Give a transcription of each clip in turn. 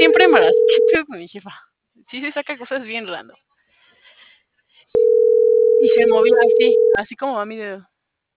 siempre embarazada. ¿Qué pedo con mi jefa? Sí se saca cosas bien random. Y se movía así como va mi dedo.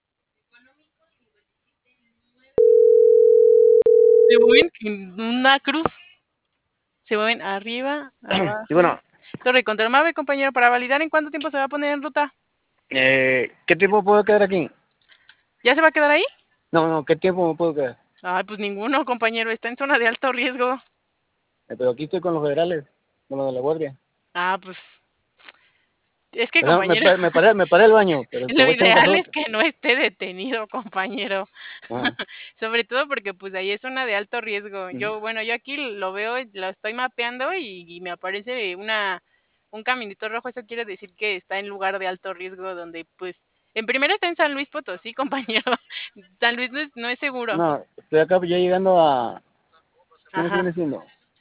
Se mueven en una cruz. Se mueven arriba, Sí, abajo. bueno, Torre contra Mave, compañero, para validar en cuánto tiempo se va a poner en ruta. ¿qué tiempo puedo quedar aquí? ¿Ya se va a quedar ahí? No, ¿qué tiempo me puedo quedar? Ay, pues ninguno, compañero. Está en zona de alto riesgo. Pero aquí estoy con los federales, con los de la guardia. Ah, pues es que, O sea, compañero, me paré al baño, pero te lo voy a echar un ideal café. es que no esté detenido, compañero. Ajá. Sobre todo porque pues ahí es zona de alto riesgo. Ujú. Yo aquí lo veo, lo estoy mapeando y me aparece un caminito rojo. Eso quiere decir que está en lugar de alto riesgo, donde pues en primera está en San Luis Potosí, compañero. San Luis no es seguro. No, estoy acá ya llegando a... ¿Cómo se Ajá. viene siendo?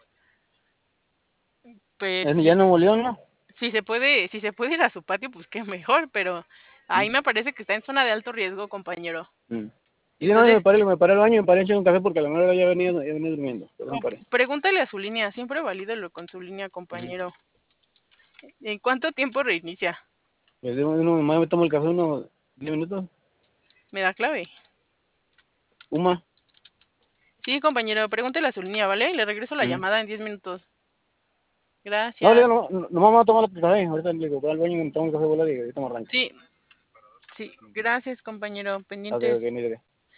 Pues Ya en Nuevo León, ¿no? si se puede ir a su patio, pues qué mejor, pero ahí Mm. me parece que está en zona de alto riesgo, compañero. Mm. Y no, Entonces, me paré al baño y me paré a echar un café porque a la mera ya venía durmiendo. Pero me paré. pregúntale a su línea, siempre valídalo con su línea, Ujú. compañero. ¿En cuánto tiempo reinicia? Pues nomás me tomo el café unos 10 minutos. ¿Me da clave? Uma. Sí, compañero, pregúntale a su línea, ¿vale? Le regreso la Ujú. llamada en 10 minutos. No, le Gracias. digo, no, nomás me voy a tomar el café. Ahorita le digo, voy al baño y me tomo un café volar y ahorita me arranco. Sí, sí, gracias, compañero. Ok, Pendientes. ni de qué.